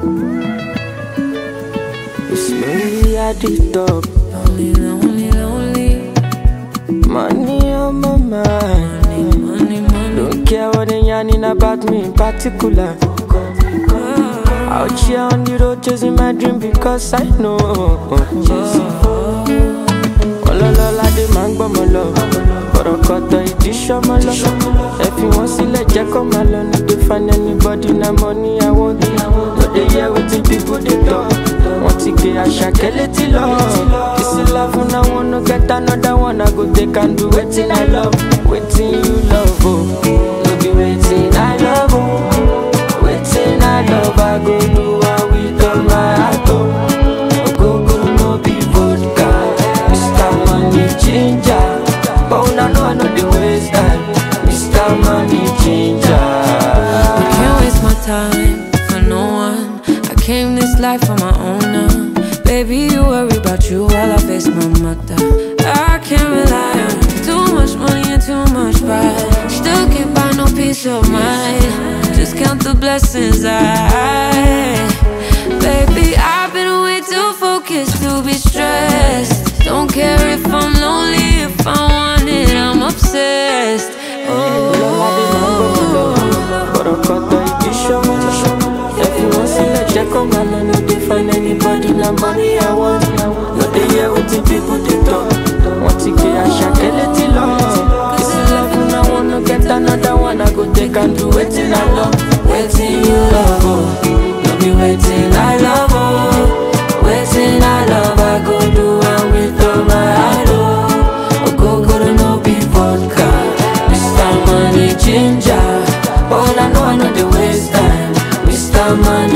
It's lonely at the top. Lonely, lonely, lonely. Money on my mind. Money, money. Don't care what they yarning about me in particular. Out here on the road chasing my dream because I know. Ololola de máa ń gbọ́mọ lọ. Kọ̀rọ̀kọ̀tọ̀ ìdí ṣọ́mọ lọ. Ẹ fi wọ́n sílẹ̀ jẹ́ kó máa lọ. No dey find anybody na money I want. No dey hear wetin people dey talk. Wọ́n ti gbé Àṣàkẹ́ létí lọ. This love una wan no get another one. I go take and do wetin I love. Wetin you love oh. No be wetin I love oh. Wetin I love I go do am with all my heart oh. Ogogo no be vodka. Mr. Money Changer. But una know I no dey waste time. Mr. Money Changer. I can't waste my time for no one. I came this life on my own now. Baby, you worry about you while I face my mother. I can't rely on too much money and too much pride. Still can't buy no peace of mind. Just count the blessings Baby, I've been way too focused to be stressed. Don't care if I'm lonely, if I want it, I'm obsessed. Kọ̀rọ̀kọ̀tọ̀ ìdí ṣọ́mọ lọ. Ẹ fi wọ́n sílẹ̀ jẹ́ kó máa lọ. No dey find anybody na money I want. No dey hear wetin people dey talk. Wọ́n ti gbé Àṣàkẹ́ létí lọ. This love una wan no get another one. I go take and do wetin I love. Wetin you love oh. No be wetin I love oh. Wetin I love I go do am with all my heart oh. Ogogoro no be vodka. Mr. Money Changer. But I know I no dey waste time. Mr. Money